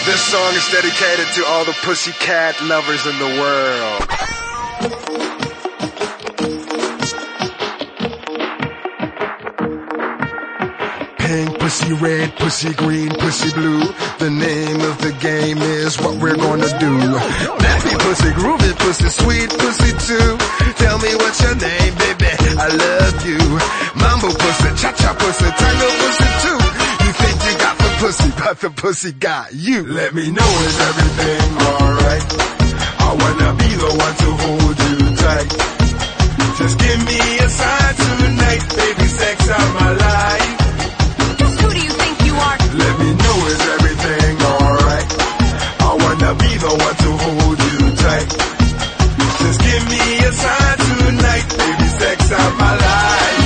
This song is dedicated to all the pussycat lovers in the world. Pink pussy, red pussy, green pussy, blue. The name of the game is what we're gonna do. Nasty pussy, groovy pussy, sweet pussy too. Tell me what's your name, baby, I love you. Mambo pussy, cha-cha pussy, tango pussy too. You think you got the pussy, but the pussy got you. Let me know, is everything alright? I wanna be the one to hold you tight. Just give me a sign tonight, baby, sex out my life. Let me know, is everything alright? I wanna be the one to hold you tight. Just give me a sign tonight, baby, sex out my life.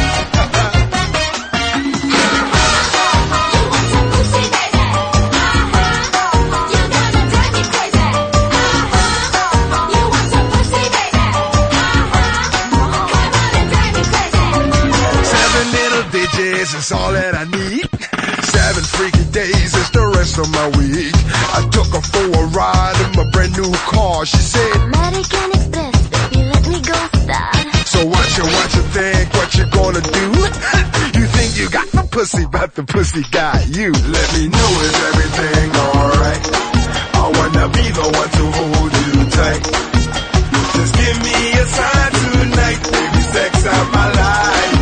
Seven little digits is all that I need. 7 freaky days is the rest of my week. I took her for a ride in my brand new car. She said, American Express, baby, let me go start. So what you think, what you gonna do? You think you got the pussy, but the pussy got you. Let me know, is everything alright? I wanna be the one to hold you tight. Just give me a sign tonight, baby, sex out my life.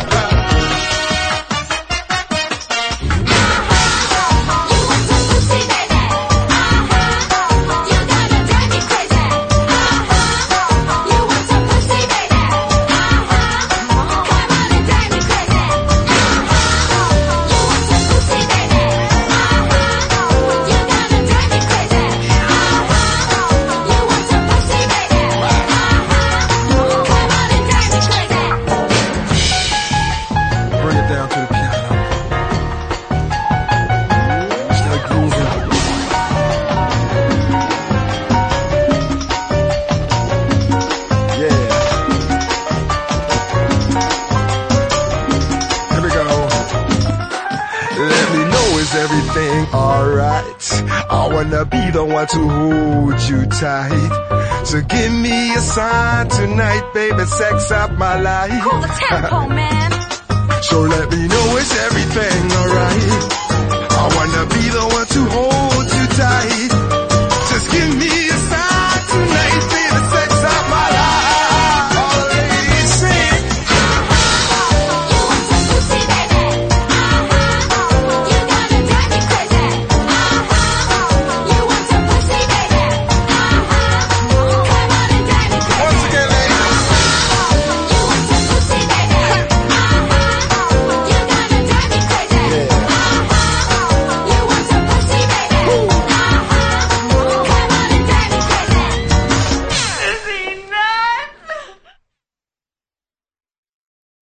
Everything alright? I wanna be the one to hold you tight. So give me a sign tonight, baby, sex up my life. Cool the tempo, man. So let me know, is everything alright?